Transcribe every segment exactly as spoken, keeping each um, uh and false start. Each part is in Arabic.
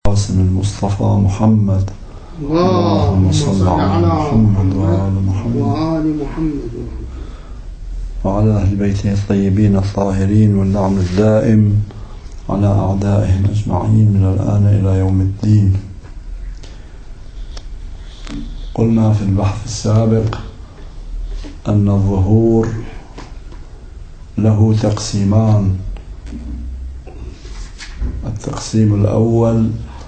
قاسم المصطفى محمد. اللهم صل على محمد وآل محمد وآل محمد وعلى أهل بيته الطيبين الطاهرين، والنعم الدائم على أعدائهم أجمعين من الآن إلى يوم الدين. قلنا في البحث السابق أن الظهور له تقسيمان. التقسيم الأول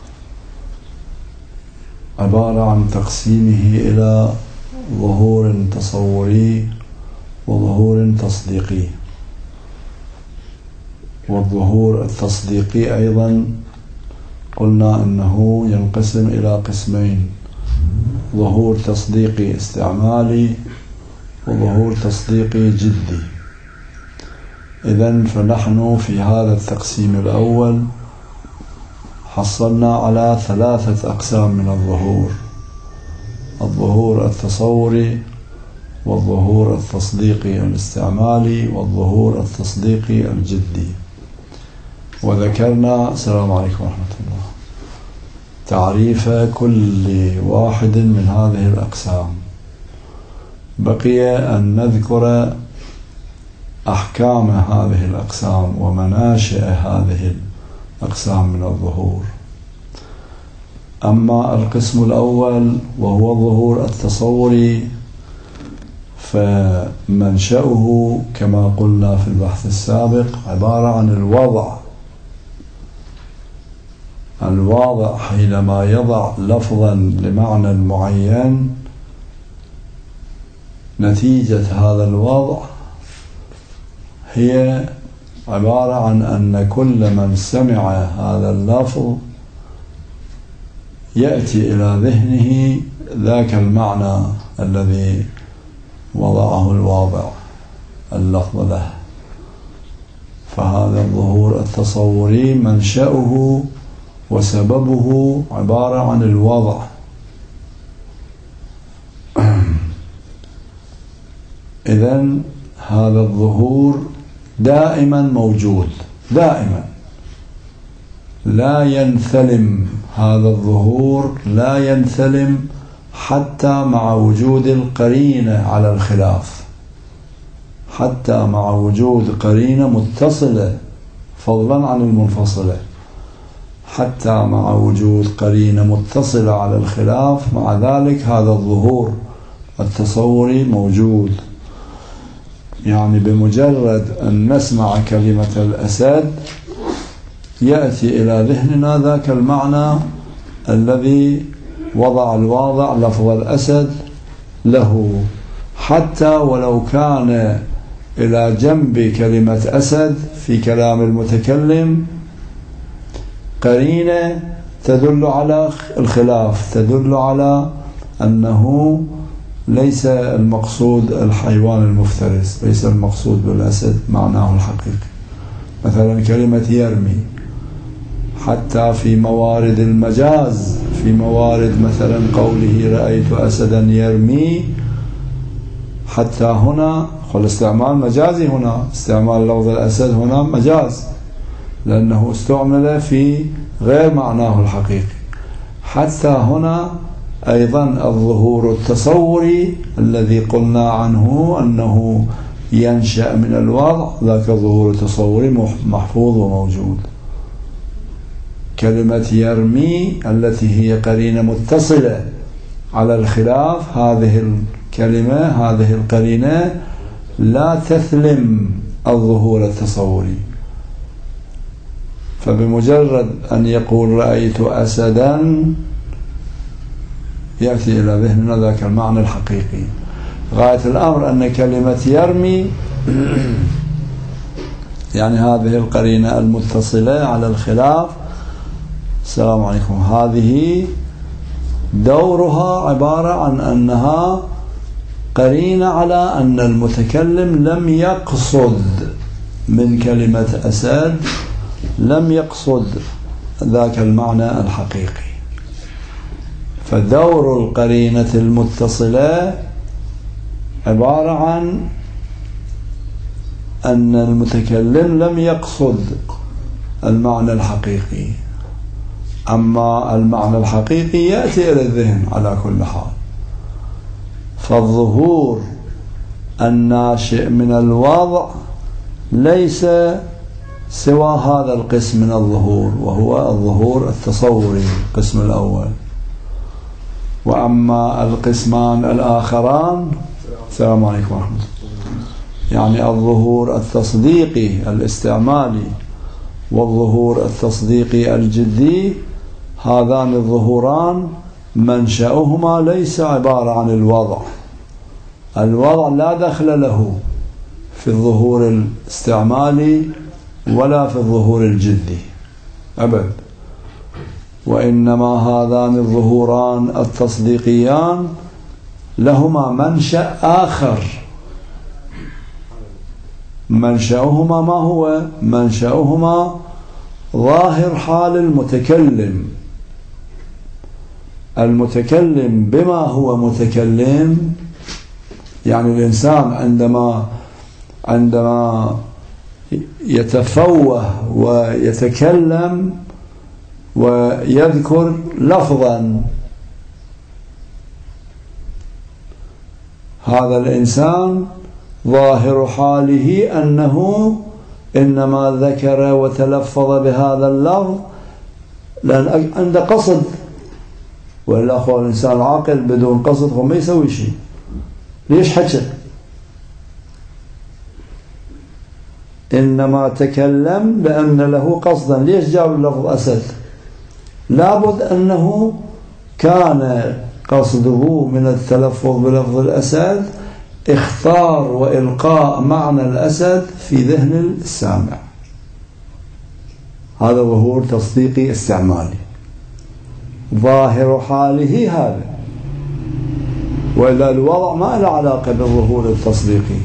عبارة عن تقسيمه إلى ظهور تصوري وظهور تصديقي. والظهور التصديقي أيضا قلنا أنه ينقسم إلى قسمين: ظهور تصديقي استعمالي وظهور تصديقي جدي. إذن فنحن في هذا التقسيم الأول حصلنا على ثلاثة أقسام من الظهور: الظهور التصوري، والظهور التصديقي الاستعمالي، والظهور التصديقي الجدي. وذكرنا السلام عليكم ورحمة الله تعريف كل واحد من هذه الأقسام. بقي أن نذكر أحكام هذه الأقسام ومناشئ هذه الأقسام من الظهور. أما القسم الأول وهو الظهور التصوري فمنشأه كما قلنا في البحث السابق عبارة عن الوضع. الواضع حينما يضع لفظا لمعنى معين، نتيجة هذا الوضع هي عبارة عن أن كل من سمع هذا اللفظ يأتي إلى ذهنه ذاك المعنى الذي وضعه الواضع اللفظ له. فهذا الظهور التصوري منشأه وسببه عبارة عن الوضع. إذن هذا الظهور دائما موجود، دائما لا ينثلم. هذا الظهور لا ينثلم حتى مع وجود القرينة على الخلاف، حتى مع وجود قرينة متصلة فضلا عن المنفصلة. حتى مع وجود قرينة متصلة على الخلاف، مع ذلك هذا الظهور التصوري موجود. يعني بمجرد أن نسمع كلمة الأسد يأتي إلى ذهننا ذاك المعنى الذي وضع الواضع لفظ الأسد له، حتى ولو كان إلى جنب كلمة أسد في كلام المتكلم قرينة تدل على الخلاف، تدل على أنه ليس المقصود الحيوان المفترس، ليس المقصود بالأسد معناه الحقيقي. مثلا كلمة يرمي، حتى في موارد المجاز، في موارد مثلا قوله رأيت أسدا يرمي، حتى هنا قل استعمال مجازي، هنا استعمال لفظ الأسد هنا مجاز لأنه استعمل في غير معناه الحقيقي. حتى هنا أيضا الظهور التصوري الذي قلنا عنه أنه ينشأ من الوضع، ذاك الظهور التصوري محفوظ وموجود. كلمة يرمي التي هي قرينة متصلة على الخلاف، هذه الكلمة هذه القرينة لا تثلم الظهور التصوري. فبمجرد أن يقول رأيت أسدا يأتي إلى ذهننا ذاك المعنى الحقيقي. غاية الأمر أن كلمة يرمي يعني هذه القرينة المتصلة على الخلاف، السلام عليكم، هذه دورها عبارة عن أنها قرينة على أن المتكلم لم يقصد من كلمة أسد، لم يقصد ذاك المعنى الحقيقي. فدور القرينة المتصلة عبارة عن أن المتكلم لم يقصد المعنى الحقيقي، أما المعنى الحقيقي يأتي إلى الذهن على كل حال. فالظهور الناشئ من الوضع ليس سوى هذا القسم من الظهور، وهو الظهور التصوري القسم الأول. وأما القسمان الآخران، السلام عليكم ورحمة الله، يعني الظهور التصديقي الاستعمالي والظهور التصديقي الجدي، هذان الظهوران منشأهما ليس عبارة عن الوضع. الوضع لا دخل له في الظهور الاستعمالي ولا في الظهور الجدي أبد، وإنما هذان الظهوران التصديقيان لهما منشأ آخر. منشأهما ما هو؟ منشأهما ظاهر حال المتكلم. المتكلم بما هو متكلم، يعني الإنسان عندما عندما يتفوه ويتكلم ويذكر لفظا، هذا الإنسان ظاهر حاله أنه إنما ذكر وتلفظ بهذا اللفظ لأن عنده قصد، وإلا أخوة الإنسان العاقل بدون قصد هو ما يسوي شيء. ليش حكى؟ إنما تكلم لأن له قصدا. ليش جاب اللفظ أسد؟ لابد أنه كان قصده من التلفظ بلفظ الأسد اختار وإلقاء معنى الأسد في ذهن السامع. هذا ظهور تصديقي استعمالي، ظاهر حاله هذا، وإلا الوضع ما له علاقة بالظهور التصديقي.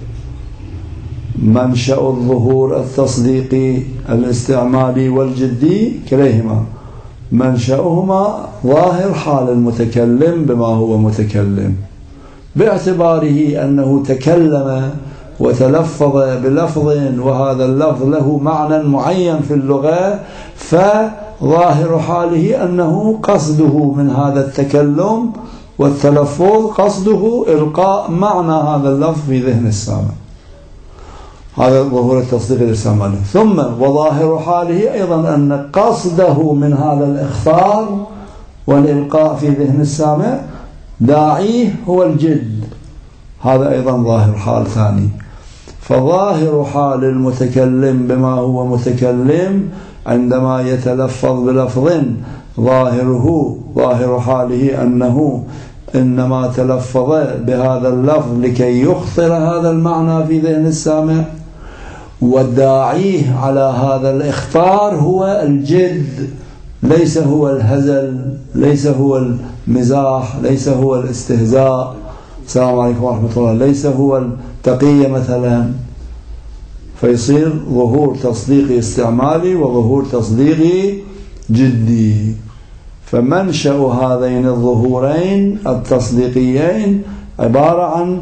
منشأ الظهور التصديقي الاستعمالي والجدي كليهما منشأهما ظاهر حال المتكلم بما هو متكلم، باعتباره أنه تكلم وتلفظ بلفظ وهذا اللفظ له معنى معين في اللغة، فظاهر حاله أنه قصده من هذا التكلم والتلفظ قصده إلقاء معنى هذا اللفظ في ذهن السامع. هذا ظهور التصديق الاستعمالي. ثم وظاهر حاله أيضا أن قصده من هذا الإخطار والإلقاء في ذهن السامع داعيه هو الجد، هذا أيضا ظاهر حال ثاني. فظاهر حال المتكلم بما هو متكلم عندما يتلفظ بلفظ ظاهره ظاهر حاله أنه إنما تلفظ بهذا اللفظ لكي يخطر هذا المعنى في ذهن السامع، والداعيه على هذا الإخطار هو الجد، ليس هو الهزل، ليس هو المزاح، ليس هو الاستهزاء، السلام عليكم ورحمة الله، ليس هو التقية مثلا. فيصير ظهور تصديقي استعمالي وظهور تصديقي جدي. فمنشأ هذين الظهورين التصديقيين عبارة عن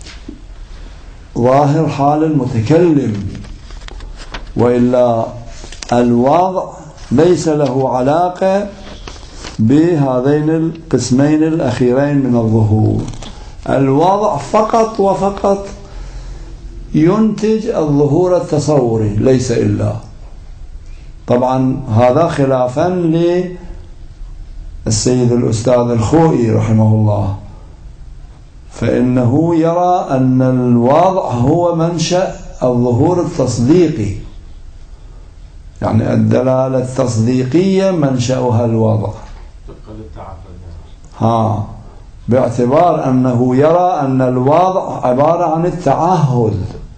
ظاهر حال المتكلم، وإلا الوضع ليس له علاقة بهذين القسمين الأخيرين من الظهور. الوضع فقط وفقط ينتج الظهور التصوري ليس إلا. طبعا هذا خلافا للسيد الأستاذ الخوئي رحمه الله، فإنه يرى أن الوضع هو منشأ الظهور التصديقي، يعني الدلالة التصديقية منشأها الوضع، ها باعتبار أنه يرى أن الوضع عبارة عن التعهد،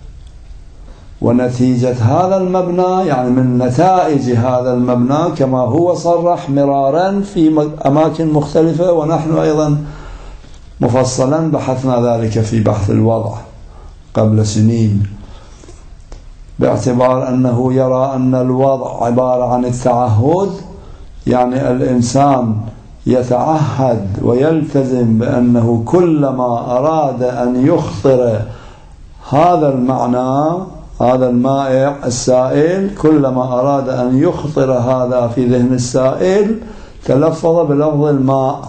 ونتيجة هذا المبنى يعني من نتائج هذا المبنى كما هو صرح مرارا في أماكن مختلفة، ونحن أيضا مفصلا بحثنا ذلك في بحث الوضع قبل سنين، باعتبار أنه يرى أن الوضع عبارة عن التعهد، يعني الإنسان يتعهد ويلتزم بأنه كلما أراد أن يخطر هذا المعنى هذا المائع السائل كلما أراد أن يخطر هذا في ذهن السائل تلفظ بلفظ الماء،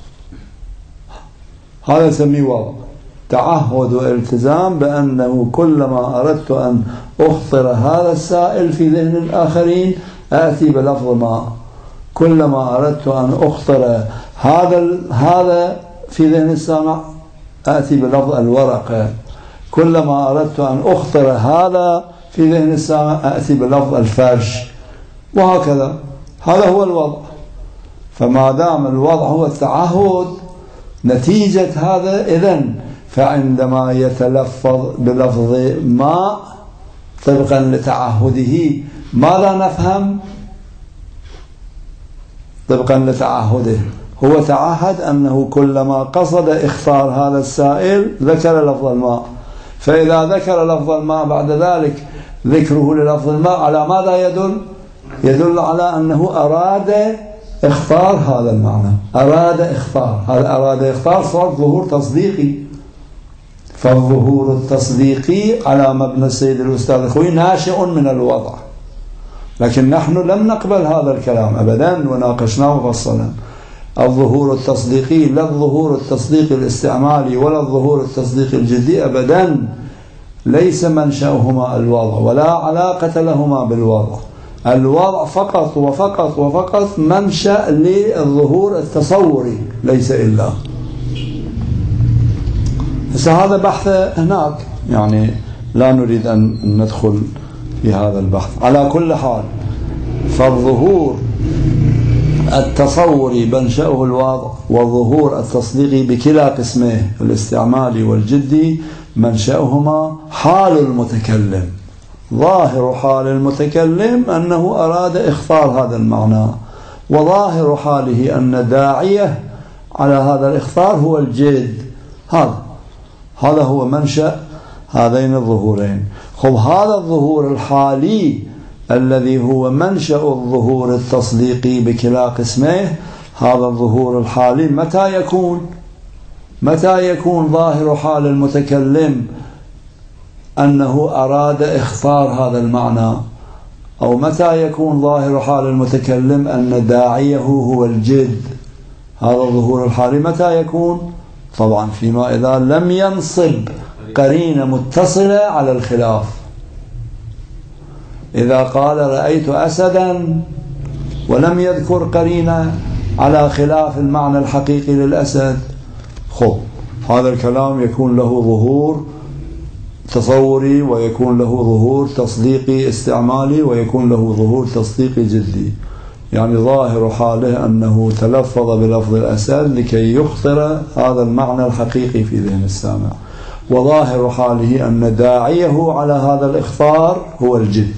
هذا يسميه وضع. تعهد والتزام بأنه كلما أردت أن أخطر هذا السائل في ذهن الآخرين آتي بلفظ ماء، كلما أردت أن أخطر هذا هذا في ذهن السامع آتي بلفظ الورقة، كلما أردت أن أخطر هذا في ذهن السامع آتي بلفظ الفرش، وهكذا. هذا هو الوضع. فما دام الوضع هو التعهد نتيجة هذا، إذن فعندما يتلفظ بلفظ ماء طبقا لتعهده ماذا نفهم؟ طبقا لتعهده هو تعهد أنه كلما قصد إخطار هذا السائل ذكر لفظ الماء، فإذا ذكر لفظ الماء بعد ذلك ذكره للفظ الماء على ماذا يدل؟ يدل على أنه أراد اختار هذا المعنى، أراد اختار هذا أراد اختار صار ظهور تصديقي. فالظهور التصديقي على مبنى السيد الأستاذ الخوي ناشئ من الوضع، لكن نحن لم نقبل هذا الكلام أبدا وناقشناه مفصلا. الظهور التصديقي لا الظهور التصديقي الاستعمالي ولا الظهور التصديقي الجدي أبدا، ليس منشأهما الوضع ولا علاقة لهما بالوضع. الوضع فقط وفقط وفقط منشأ للظهور التصوري ليس إلا. هذا بحث هناك، يعني لا نريد أن ندخل في هذا البحث. على كل حال فالظهور التصوري منشأه الوضع، والظهور التصديقي بكلا قسمه الاستعمالي والجدي منشأهما حال المتكلم. ظاهر حال المتكلم أنه أراد إخطار هذا المعنى، وظاهر حاله أن داعيه على هذا الإخطار هو الجد. هذا هذا هو منشأ هذين الظهورين. خب هذا الظهور الحالي الذي هو منشأ الظهور التصديقي بكلا قسمه، هذا الظهور الحالي متى يكون؟ متى يكون ظاهر حال المتكلم أنه أراد إخطار هذا المعنى؟ أو متى يكون ظاهر حال المتكلم أن داعيه هو الجد؟ هذا الظهور الحالي متى يكون؟ طبعا فيما إذا لم ينصب قرينة متصلة على الخلاف. إذا قال رأيت أسدا ولم يذكر قرينة على خلاف المعنى الحقيقي للأسد، خب هذا الكلام يكون له ظهور تصوري، ويكون له ظهور تصديقي استعمالي، ويكون له ظهور تصديقي جدي. يعني ظاهر حاله أنه تلفظ بلفظ الأسد لكي يخطر هذا المعنى الحقيقي في ذهن السامع، وظاهر حاله أن داعيه على هذا الإخطار هو الجد،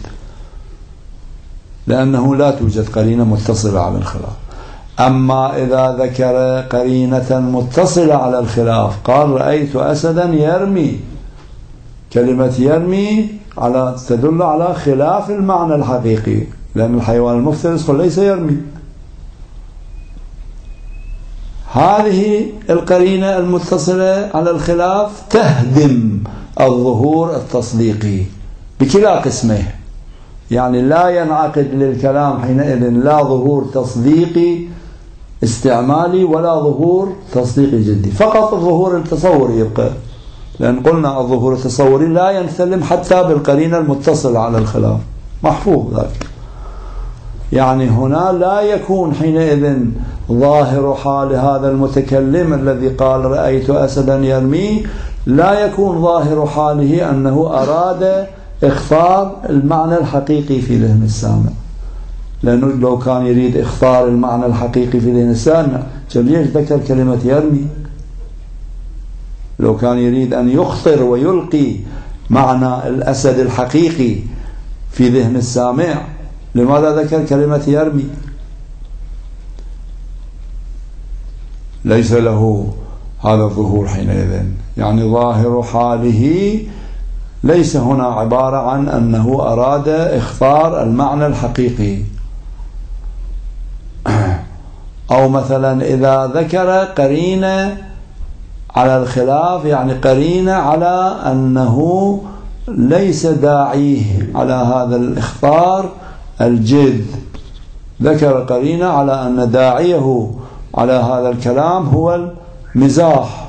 لأنه لا توجد قرينة متصلة على الخلاف. أما إذا ذكر قرينة متصلة على الخلاف، قال رأيت أسدا يرمي، كلمة يرمي على تدل على خلاف المعنى الحقيقي، لأن الحيوان المفترس ليس يرمي. هذه القرينة المتصلة على الخلاف تهدم الظهور التصديقي بكلا قسمه، يعني لا ينعقد للكلام حينئذ لا ظهور تصديقي استعمالي ولا ظهور تصديقي جدي، فقط الظهور التصوري يبقى، لأن قلنا الظهور التصوري لا ينسلم حتى بالقرينة المتصلة على الخلاف، محفوظ ذلك. يعني هنا لا يكون حينئذ ظاهر حال هذا المتكلم الذي قال رأيت أسدا يرمي، لا يكون ظاهر حاله أنه أراد إخطار المعنى الحقيقي في ذهن السامع، لأنه لو كان يريد إخطار المعنى الحقيقي في ذهن السامع ليش ذكر كلمة يرمي؟ لو كان يريد أن يخطر ويلقي معنى الأسد الحقيقي في ذهن السامع لماذا ذكر كلمة يرمي؟ ليس له هذا الظهور حينئذ. يعني ظاهر حاله ليس هنا عبارة عن أنه أراد إخطار المعنى الحقيقي. أو مثلا إذا ذكر قرينة على الخلاف، يعني قرينة على أنه ليس داعيه على هذا الإخطار الجد، ذكر قرينة على أن داعيه على هذا الكلام هو المزاح،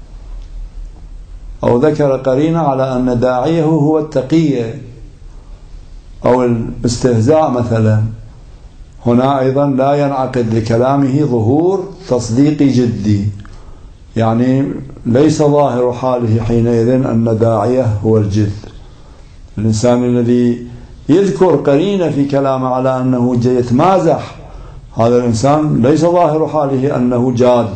أو ذكر قرينة على أن داعيه هو التقية أو الاستهزاء مثلا. هنا أيضا لا ينعقد لكلامه ظهور تصديقي جدي، يعني ليس ظاهر حاله حينئذ أن داعيه هو الجد. الإنسان الذي يذكر قرينة في كلامه على أنه يتمازح، هذا الإنسان ليس ظاهر حاله أنه جاد،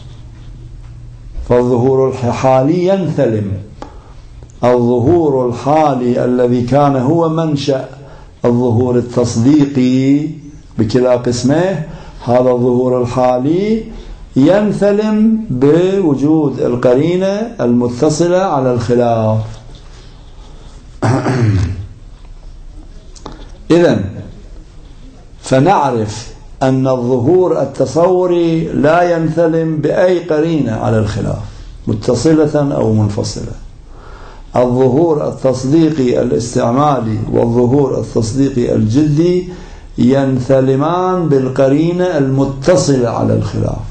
فالظهور الحالي ينثلم. الظهور الحالي الذي كان هو منشأ الظهور التصديقي بكلا قسمه، هذا الظهور الحالي ينثلم بوجود القرينة المتصلة على الخلاف. إذن فنعرف أن الظهور التصوري لا ينثلم بأي قرينة على الخلاف متصلة أو منفصلة. الظهور التصديقي الاستعمالي والظهور التصديقي الجدي ينثلمان بالقرينة المتصلة على الخلاف.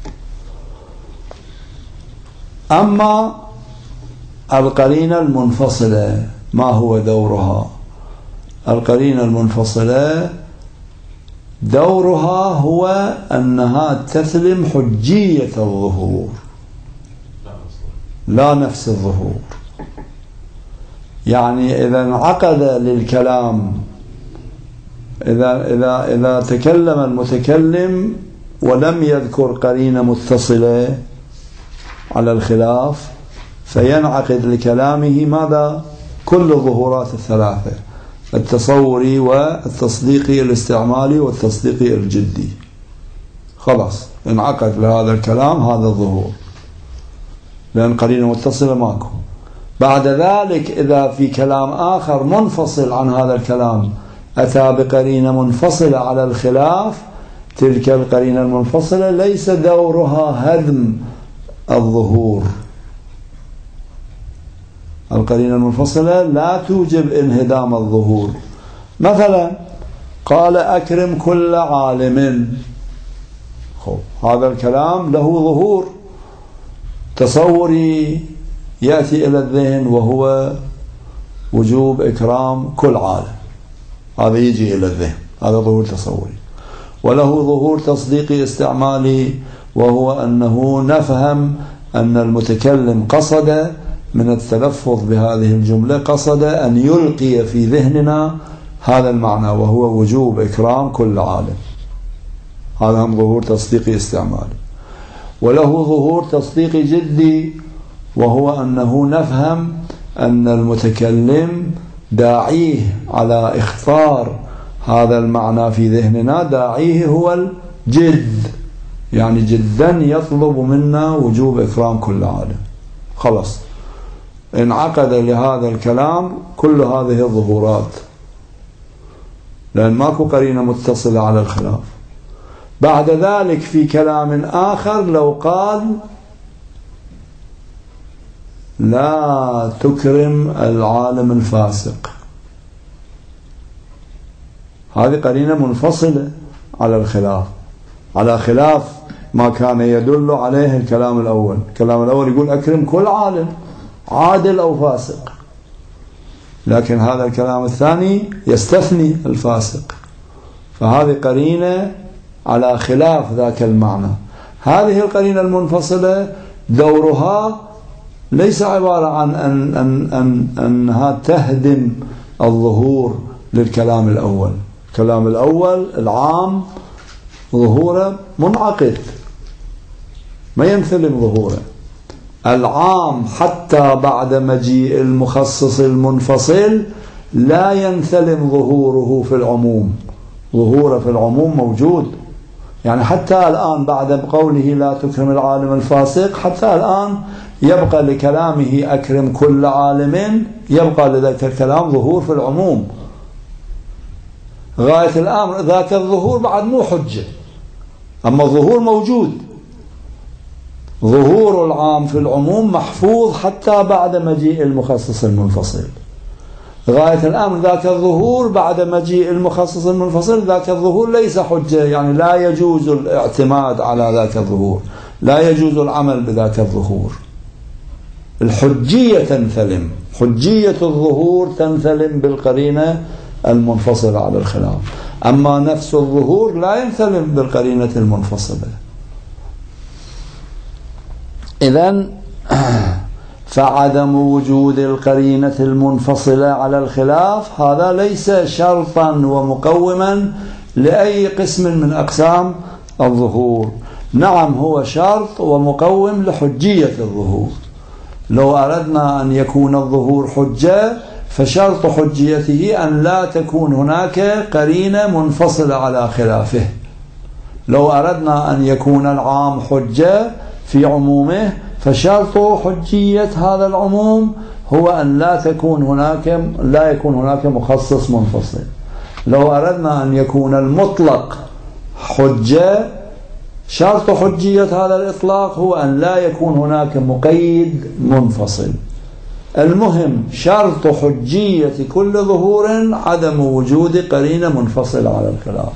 أما القرينة المنفصلة ما هو دورها؟ القرينة المنفصلة دورها هو أنها تثلم حجية الظهور لا نفس الظهور. يعني إذا انعقد للكلام، إذا, إذا, إذا تكلم المتكلم ولم يذكر قرينة متصلة على الخلاف، فينعقد لكلامه ماذا؟ كل الظهورات الثلاثة، التصوري والتصديقي الاستعمالي والتصديقي الجدي. خلاص انعقد لهذا الكلام هذا الظهور، لأن قرينة متصلة ماكو. بعد ذلك إذا في كلام آخر منفصل عن هذا الكلام أتى بقرينة منفصلة على الخلاف، تلك القرينة المنفصلة ليس دورها هدم الظهور. القرينة المنفصلة لا توجب انهدام الظهور. مثلا قال أكرم كل عالم، خب هذا الكلام له ظهور تصوري يأتي إلى الذهن وهو وجوب إكرام كل عالم، هذا يجي إلى الذهن، هذا ظهور تصوري. وله ظهور تصديقي استعمالي، وهو أنه نفهم أن المتكلم قصد من التلفظ بهذه الجملة قصد أن يلقي في ذهننا هذا المعنى، وهو وجوب إكرام كل عالم. هذا هم ظهور تصديقي استعمالي. وله ظهور تصديقي جدي، وهو أنه نفهم أن المتكلم داعيه على اختار هذا المعنى في ذهننا، داعيه هو الجد، يعني جدا يطلب منا وجوب إكرام كل عالم. خلاص انعقد لهذا الكلام كل هذه الظهورات، لأن ماكو قرينة متصلة على الخلاف. بعد ذلك في كلام آخر لو قال لا تكرم العالم الفاسق، هذه قرينة منفصلة على الخلاف، على خلاف ما كان يدل عليه الكلام الأول. الكلام الأول يقول أكرم كل عالم عادل أو فاسق، لكن هذا الكلام الثاني يستثني الفاسق، فهذه قرينة على خلاف ذاك المعنى. هذه القرينة المنفصلة دورها ليس عبارة عن أن أن أن أنها تهدم الظهور للكلام الأول. الكلام الأول العام ظهوره منعقد ما ينثلم ظهوره. العام حتى بعد مجيء المخصص المنفصل لا ينثلم ظهوره في العموم، ظهوره في العموم موجود. يعني حتى الآن بعد قوله لا تكرم العالم الفاسق، حتى الآن يبقى لكلامه أكرم كل عالم، يبقى لذلك الكلام ظهور في العموم. غاية الأمر ذاك الظهور بعد مو حجة، أما الظهور موجود. ظهور العام في العموم محفوظ حتى بعد مجيء المخصص المنفصل. غاية الأمر ذاك الظهور بعد مجيء المخصص المنفصل، ذاك الظهور ليس حجة، يعني لا يجوز الاعتماد على ذاك الظهور، لا يجوز العمل بذاك الظهور. الحجية تنثلم، حجية الظهور تنثلم بالقرينة المنفصلة على الخلاف، أما نفس الظهور لا ينثلم بالقرينة المنفصلة. إذن فعدم وجود القرينة المنفصلة على الخلاف هذا ليس شرطا ومقوما لأي قسم من أقسام الظهور. نعم هو شرط ومقوم لحجية الظهور. لو أردنا أن يكون الظهور حجة فشرط حجيته أن لا تكون هناك قرينة منفصلة على خلافه. لو أردنا أن يكون العام حجة في عمومه فشرط حجية هذا العموم هو أن لا تكون هناك لا يكون هناك مخصص منفصل. لو أردنا أن يكون المطلق حجة شرط حجية هذا الإطلاق هو أن لا يكون هناك مقيد منفصل. المهم شرط حجية كل ظهور عدم وجود قرينة منفصلة على الخلاف.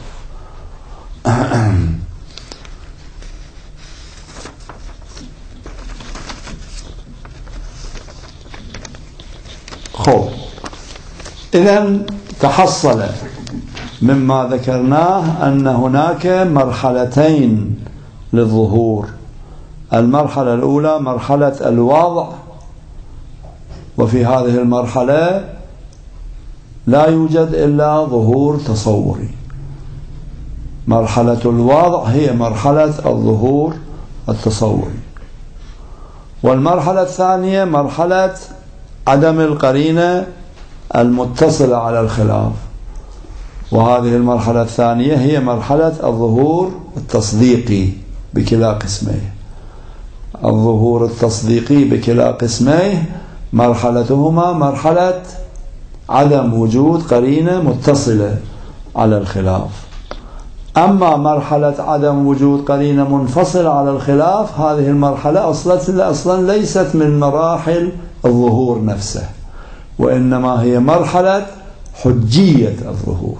خب إذن تحصل مما ذكرناه أن هناك مرحلتين للظهور. المرحلة الأولى مرحلة الوضع، وفي هذه المرحلة لا يوجد إلا ظهور تصوري. مرحلة الوضع هي مرحلة الظهور التصوري. والمرحلة الثانية مرحلة عدم القرينة المتصلة على الخلاف، وهذه المرحلة الثانية هي مرحلة الظهور التصديقي بكلا قسميه. الظهور التصديقي بكلا قسميه مرحلتهما مرحلة عدم وجود قرينة متصلة على الخلاف. أما مرحلة عدم وجود قرينة منفصلة على الخلاف هذه المرحلة أصلا أصلا ليست من مراحل الظهور نفسه، وإنما هي مرحلة حجية الظهور.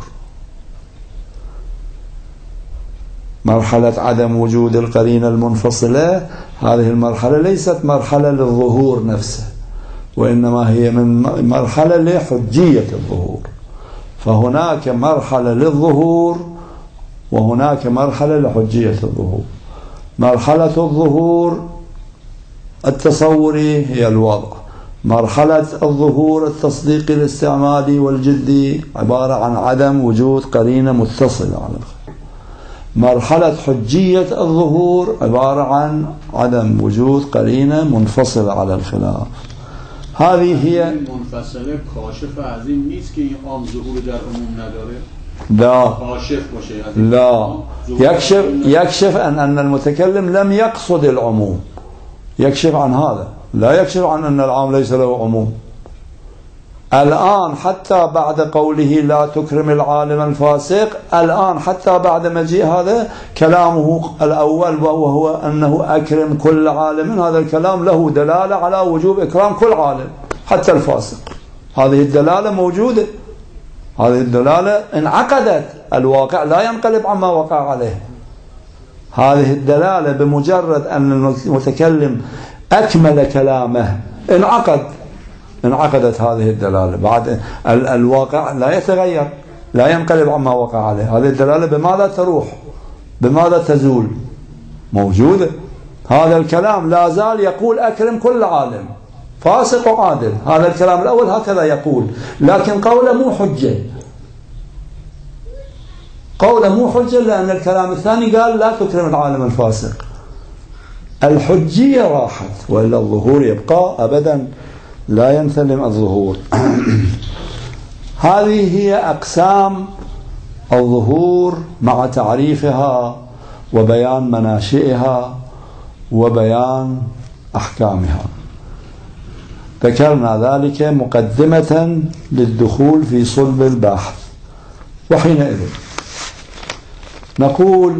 مرحلة عدم وجود القرينة المنفصلة هذه المرحلة ليست مرحلة للظهور نفسه، وإنما هي من مرحلة لحجية الظهور. فهناك مرحلة للظهور وهناك مرحلة لحجية الظهور. مرحلة الظهور التصوري هي الوضع. مرحلة الظهور التصديقي الاستعمالي والجدي عبارة عن عدم وجود قرينة متصلة على الخلاف. مرحلة حجية الظهور عبارة عن عدم وجود قرينة منفصلة على الخلاف. هذه هي منفصله کاشف از این نیست که این عام ظهور در عموم نداره. لا کاشف باشه. لا يكشف يكشف أن أن المتكلم لم يقصد العموم، يكشف عن هذا، لا يكشف عن أن العام ليس له عموم. الآن حتى بعد قوله لا تكرم العالم الفاسق، الآن حتى بعد مجيء هذا كلامه الأول وهو أنه أكرم كل عالم، هذا الكلام له دلالة على وجوب إكرام كل عالم حتى الفاسق. هذه الدلالة موجودة، هذه الدلالة انعقدت، الواقع لا ينقلب عما وقع عليه. هذه الدلالة بمجرد أن المتكلم أكمل كلامه انعقد انعقدت هذه الدلالة. بعد الواقع لا يتغير، لا ينقلب عما وقع عليه. هذه الدلالة بماذا تروح؟ بماذا تزول؟ موجودة. هذا الكلام لا زال يقول أكرم كل عالم فاسق وعادل، هذا الكلام الأول هكذا يقول، لكن قوله مو حجة، قوله مو حجة لأن الكلام الثاني قال لا تكرم العالم الفاسق. الحجية راحت، وإلا الظهور يبقى أبدا لا ينثلم الظهور. هذه هي أقسام الظهور مع تعريفها وبيان مناشئها وبيان أحكامها. ذكرنا ذلك مقدمة للدخول في صلب البحث. وحينئذ نقول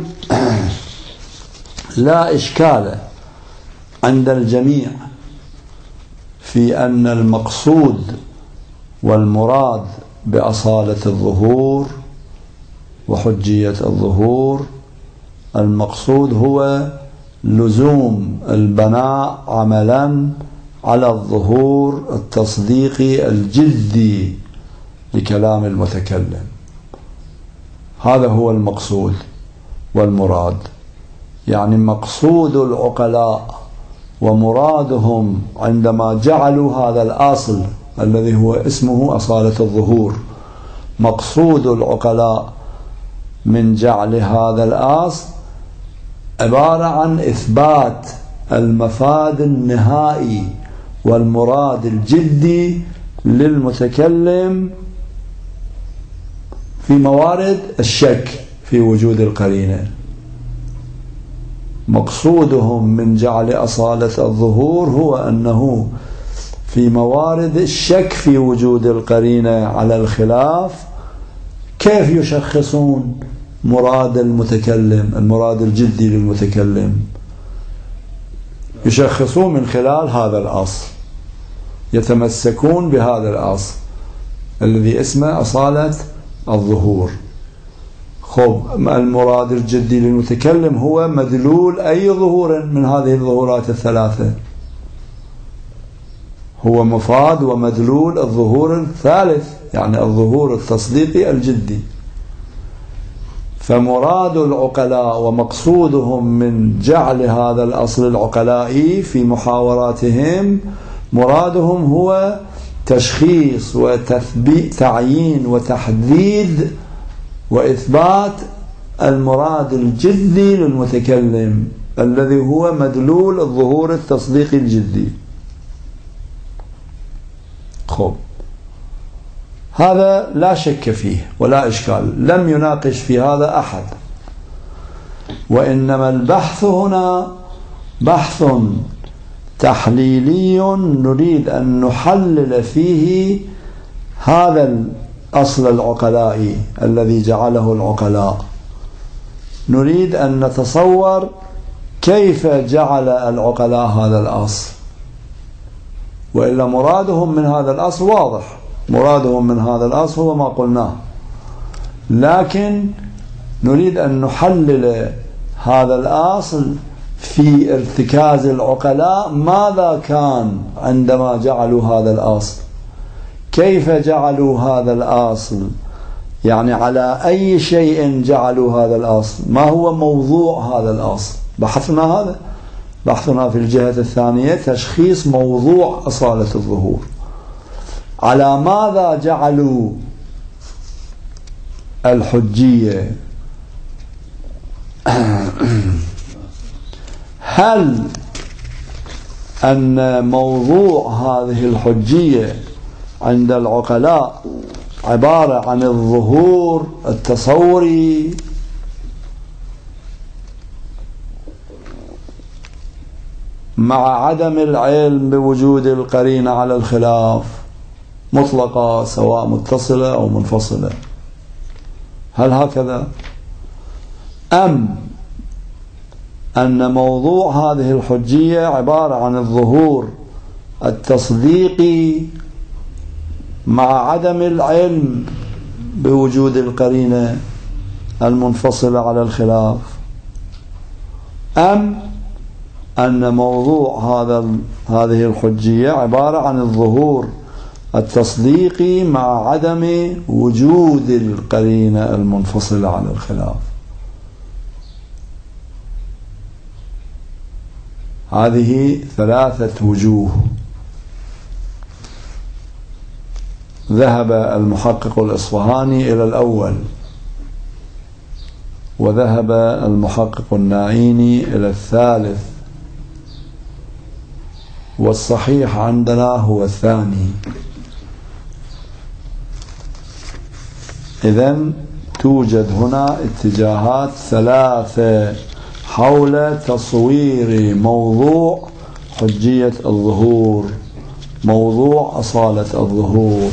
لا إشكال عند الجميع في أن المقصود والمراد بأصالة الظهور وحجية الظهور المقصود هو لزوم البناء عملا على الظهور التصديقي الجدي لكلام المتكلم. هذا هو المقصود والمراد. يعني مقصود العقلاء ومرادهم عندما جعلوا هذا الأصل الذي هو اسمه أصالة الظهور، مقصود العقلاء من جعل هذا الأصل عبارة عن إثبات المفاد النهائي والمراد الجدي للمتكلم في موارد الشك في وجود القرينة. مقصودهم من جعل أصالة الظهور هو أنه في موارد الشك في وجود القرينة على الخلاف كيف يشخصون مراد المتكلم، المراد الجدي للمتكلم؟ يشخصون من خلال هذا الأصل، يتمسكون بهذا الأصل الذي اسمه أصالة الظهور. خب المراد الجدي للمتكلم هو مدلول أي ظهور من هذه الظهورات الثلاثة؟ هو مفاد ومدلول الظهور الثالث، يعني الظهور التصديقي الجدي. فمراد العقلاء ومقصودهم من جعل هذا الأصل العقلائي في محاوراتهم، مرادهم هو تشخيص وتثبيت تعيين وتحديد وإثبات المراد الجدي للمتكلم الذي هو مدلول الظهور التصديقي الجدي. خب هذا لا شك فيه ولا إشكال، لم يناقش في هذا أحد. وإنما البحث هنا بحث تحليلي نريد أن نحلل فيه هذا الأصل العقلائي الذي جعله العقلاء. نريد أن نتصور كيف جعل العقلاء هذا الأصل، وإلا مرادهم من هذا الأصل واضح، مرادهم من هذا الأصل هو ما قلناه، لكن نريد أن نحلل هذا الأصل في ارتكاز العقلاء. ماذا كان عندما جعلوا هذا الأصل؟ كيف جعلوا هذا الأصل؟ يعني على أي شيء جعلوا هذا الأصل؟ ما هو موضوع هذا الأصل؟ بحثنا هذا، بحثنا في الجهة الثانية تشخيص موضوع أصالة الظهور. على ماذا جعلوا الحجية؟ هل أن موضوع هذه الحجية عند العقلاء عبارة عن الظهور التصوري مع عدم العلم بوجود القرينة على الخلاف مطلقة سواء متصلة أو منفصلة؟ هل هكذا؟ أم أن موضوع هذه الحجية عبارة عن الظهور التصديقي مع عدم العلم بوجود القرينة المنفصلة على الخلاف؟ أم أن موضوع هذا هذه الحجية عبارة عن الظهور التصديقي مع عدم وجود القرينة المنفصلة على الخلاف؟ هذه ثلاثة وجوه. ذهب المحقق الإصفهاني إلى الأول، وذهب المحقق النعيني إلى الثالث، والصحيح عندنا هو الثاني. إذن توجد هنا اتجاهات ثلاثة حول تصوير موضوع حجية الظهور، موضوع أصالة الظهور.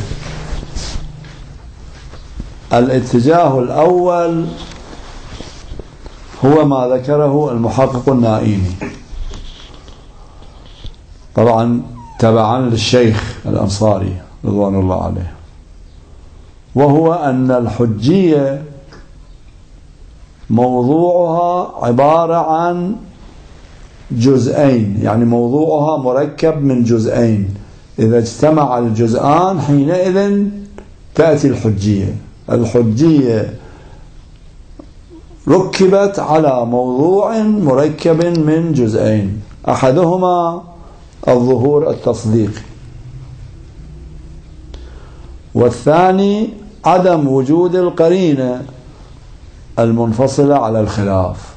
الاتجاه الأول هو ما ذكره المحقق النائيني، طبعا تبعا للشيخ الأنصاري رضوان الله عليه. وهو أن الحجية موضوعها عبارة عن جزئين، يعني موضوعها مركب من جزئين، إذا اجتمع الجزءان حينئذ تأتي الحجية. الحجية ركبت على موضوع مركب من جزئين، أحدهما الظهور التصديقي، والثاني عدم وجود القرينة المنفصلة على الخلاف.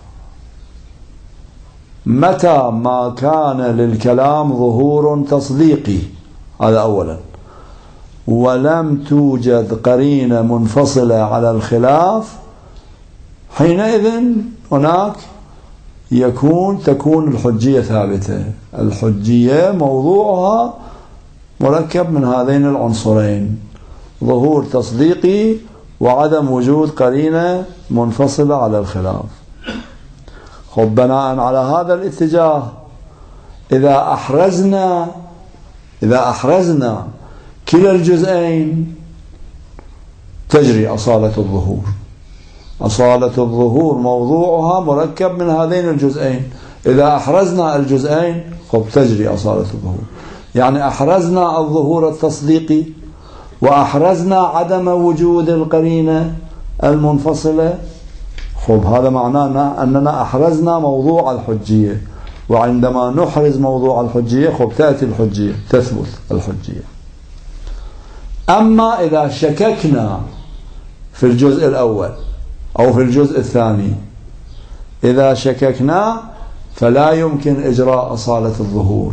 متى ما كان للكلام ظهور تصديقي، هذا أولا، ولم توجد قرينة منفصلة على الخلاف، حينئذ هناك يكون تكون الحجية ثابتة. الحجية موضوعها مركب من هذين العنصرين، ظهور تصديقي وعدم وجود قرينة منفصلة على الخلاف. خب بناء على هذا الاتجاه، إذا أحرزنا إذا أحرزنا كلا الجزئين تجري أصالة الظهور. أصالة الظهور موضوعها مركب من هذين الجزئين، إذا أحرزنا الجزئين خب تجري أصالة الظهور. يعني أحرزنا الظهور التصديقي وأحرزنا عدم وجود القرينة المنفصلة، خب هذا معناه أننا أحرزنا موضوع الحجية، وعندما نحرز موضوع الحجية خب تأتي الحجية، تثبت الحجية. أما إذا شككنا في الجزء الأول أو في الجزء الثاني، إذا شككنا فلا يمكن إجراء أصالة الظهور،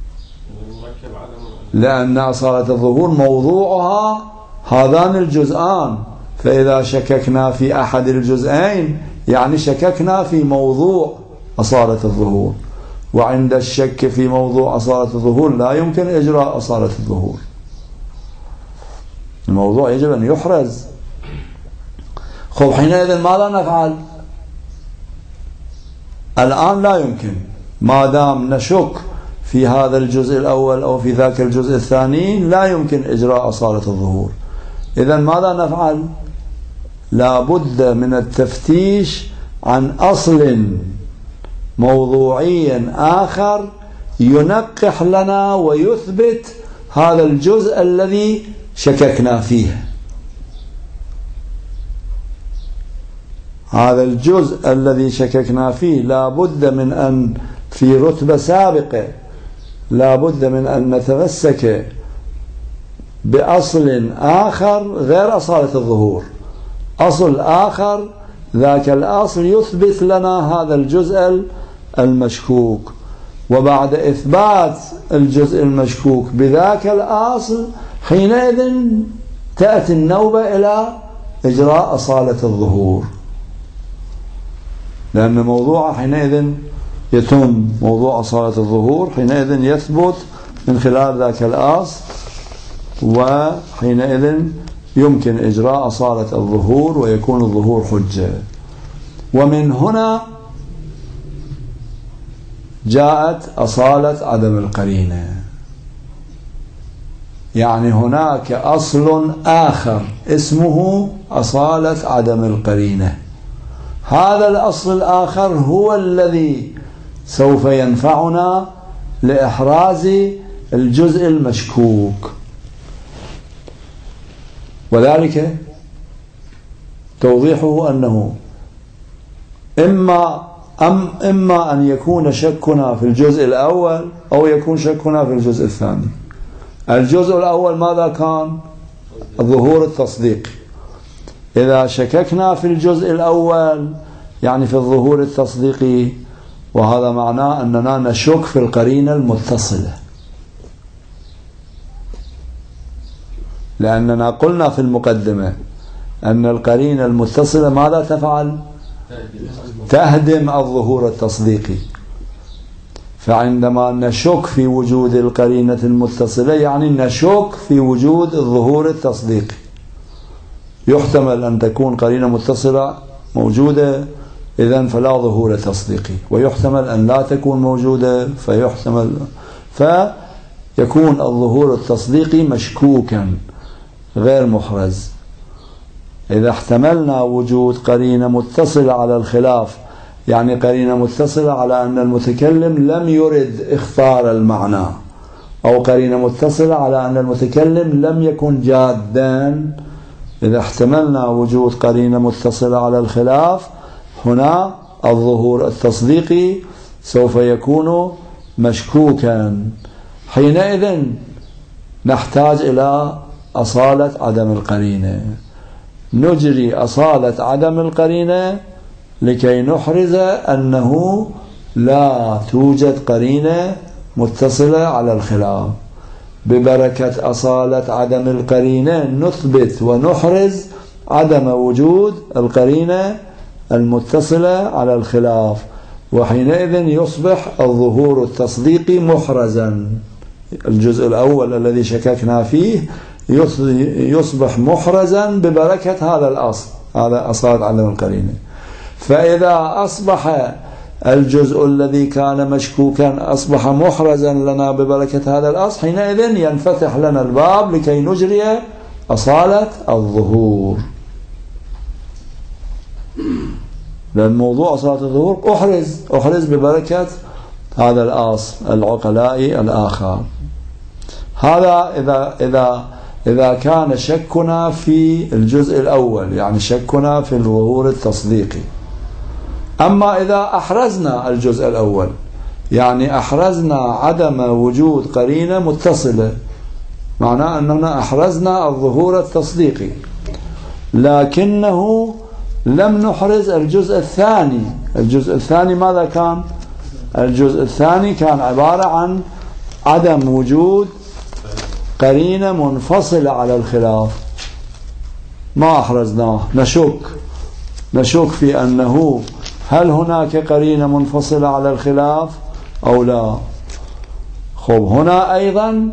لأن أصالة الظهور موضوعها هذان الجزءان، فإذا شككنا في أحد الجزئين يعني شككنا في موضوع أصالة الظهور، وعند الشك في موضوع أصالة الظهور لا يمكن إجراء أصالة الظهور. الموضوع يجب أن يحرز. خب حينئذ ماذا نفعل؟ الآن لا يمكن، ما دام نشك في هذا الجزء الأول أو في ذاك الجزء الثاني لا يمكن إجراء أصالة الظهور. إذن ماذا نفعل؟ لا بد من التفتيش عن أصل موضوعي آخر ينقح لنا ويثبت هذا الجزء الذي شككنا فيه. هذا الجزء الذي شككنا فيه لا بد من أن في رتبة سابقة لا بد من أن نتمسك بأصل آخر غير أصالة الظهور، أصل آخر ذاك الأصل يثبت لنا هذا الجزء المشكوك، وبعد إثبات الجزء المشكوك بذاك الأصل حينئذ تأتي النوبة إلى إجراء أصالة الظهور، لأن موضوع حينئذ يتم موضوع أصالة الظهور، حينئذ يثبت من خلال ذاك الأصل، وحينئذ يمكن إجراء أصالة الظهور ويكون الظهور حجة. ومن هنا جاءت أصالة عدم القرينة، يعني هناك أصل آخر اسمه أصالة عدم القرينة. هذا الأصل الآخر هو الذي سوف ينفعنا لإحراز الجزء المشكوك، وذلك توضيحه أنه إما أم إما أن يكون شكنا في الجزء الأول أو يكون شكنا في الجزء الثاني. الجزء الأول ماذا كان؟ الظهور التصديقي. إذا شككنا في الجزء الأول يعني في الظهور التصديقي، وهذا معناه أننا نشك في القرينة المتصلة، لأننا قلنا في المقدمة أن القرينة المتصلة ماذا تفعل؟ تهدم الظهور التصديقي. فعندما نشك في وجود القرينة المتصلة يعني نشك في وجود الظهور التصديقي. يحتمل أن تكون قرينة متصلة موجودة إذن فلا ظهور تصديقي، ويحتمل أن لا تكون موجودة فيحتمل فيكون الظهور التصديقي مشكوكا غير محرز. إذا احتملنا وجود قرينة متصلة على الخلاف، يعني قرينة متصلة على أن المتكلم لم يرد اختار المعنى، أو قرينة متصلة على أن المتكلم لم يكن جادا، إذا احتملنا وجود قرينة متصلة على الخلاف، هنا الظهور التصديقي سوف يكون مشكوكا. حينئذ نحتاج إلى أصالة عدم القرينة، نجري أصالة عدم القرينة لكي نحرز أنه لا توجد قرينة متصلة على الخلاف. ببركة أصالة عدم القرينة نثبت ونحرز عدم وجود القرينة المتصلة على الخلاف، وحينئذ يصبح الظهور التصديقي محرزا. الجزء الأول الذي شككنا فيه يصبح محرزا ببركة هذا الأصل، هذا أصالة عدم القرينة. فإذا أصبح الجزء الذي كان مشكوكا أصبح محرزا لنا ببركة هذا الأصل، حينئذ ينفتح لنا الباب لكي نجري أصالة الظهور. لأن موضوع أصالة الظهور أحرز أحرز ببركة هذا الأصل العقلائي الآخر. هذا إذا إذا إذا كان شكنا في الجزء الأول، يعني شكنا في الظهور التصديقي. أما إذا أحرزنا الجزء الأول، يعني أحرزنا عدم وجود قرينة متصلة، معناه أننا أحرزنا الظهور التصديقي، لكنه لم نحرز الجزء الثاني. الجزء الثاني ماذا كان؟ الجزء الثاني كان عبارة عن عدم وجود قرينة منفصلة على الخلاف، ما أحرزناه. نشك نشك في أنه هل هناك قرينة منفصلة على الخلاف أو لا. خب هنا أيضا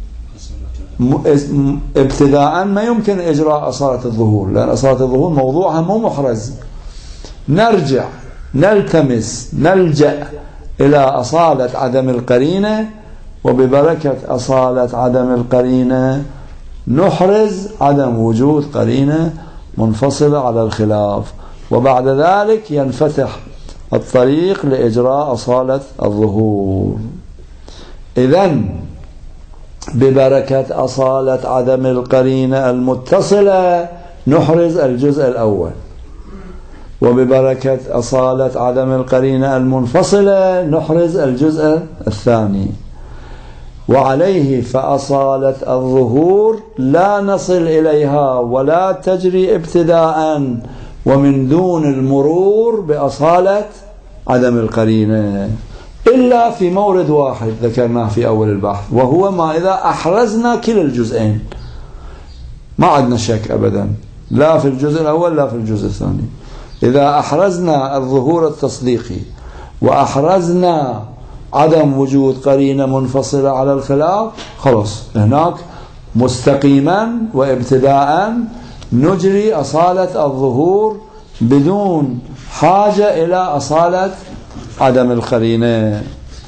ابتداء ما يمكن إجراء أصالة الظهور، لأن أصالة الظهور موضوعها مو محرز. نرجع نلتمس نلجأ إلى أصالة عدم القرينة، وببركة أصالة عدم القرينة نحرز عدم وجود قرينة منفصلة على الخلاف، وبعد ذلك ينفتح الطريق لإجراء أصالة الظهور. إذن ببركة أصالة عدم القرينة المتصلة نحرز الجزء الأول، وببركة أصالة عدم القرينة المنفصلة نحرز الجزء الثاني. وعليه فأصالة الظهور لا نصل إليها ولا تجري ابتداء ومن دون المرور بأصالة عدم القرينة، إلا في مورد واحد ذكرناه في أول البحث، وهو ما إذا أحرزنا كلا الجزئين، ما عندنا شك أبدا لا في الجزء الأول لا في الجزء الثاني. إذا أحرزنا الظهور التصديقي وأحرزنا عدم وجود قرينة منفصلة على الخلاف، خلاص هناك مستقيما وابتداء نجري أصالة الظهور بدون حاجة إلى أصالة عدم القرينة.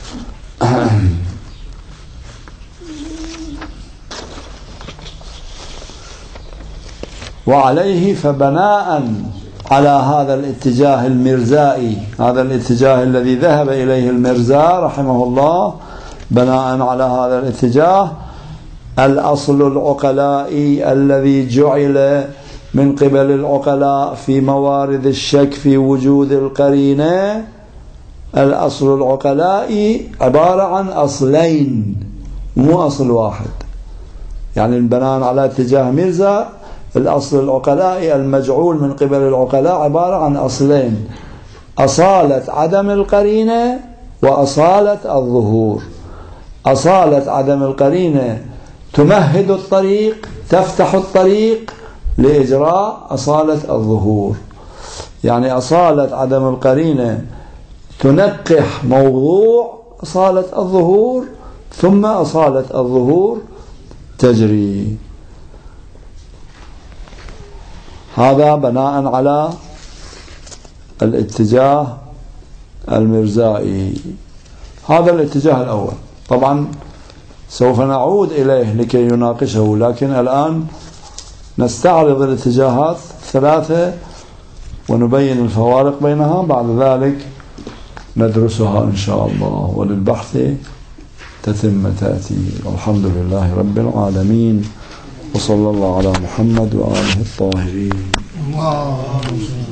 وعليه فبناء على هذا الاتجاه المرزائي، هذا الاتجاه الذي ذهب إليه المرزا رحمه الله، بناء على هذا الاتجاه الأصل العقلائي الذي جعل من قبل العقلاء في موارد الشك في وجود القرينة، الأصل العقلائي عبارة عن أصلين مو أصل واحد. يعني بناء على اتجاه مرزا الأصل العقلائي المجعول من قبل العقلاء عبارة عن أصلين: أصالة عدم القرينة وأصالة الظهور. أصالة عدم القرينة تمهد الطريق، تفتح الطريق لإجراء أصالة الظهور. يعني أصالة عدم القرينة تنقح موضوع أصالة الظهور، ثم أصالة الظهور تجري. هذا بناء على الاتجاه المرزائي. هذا الاتجاه الأول، طبعا سوف نعود إليه لكي يناقشه، لكن الآن نستعرض الاتجاهات الثلاثة ونبين الفوارق بينها، بعد ذلك ندرسها إن شاء الله، وللبحث تتم تأتي. والحمد لله رب العالمين، وصلى الله على محمد وآله الطاهرين. الله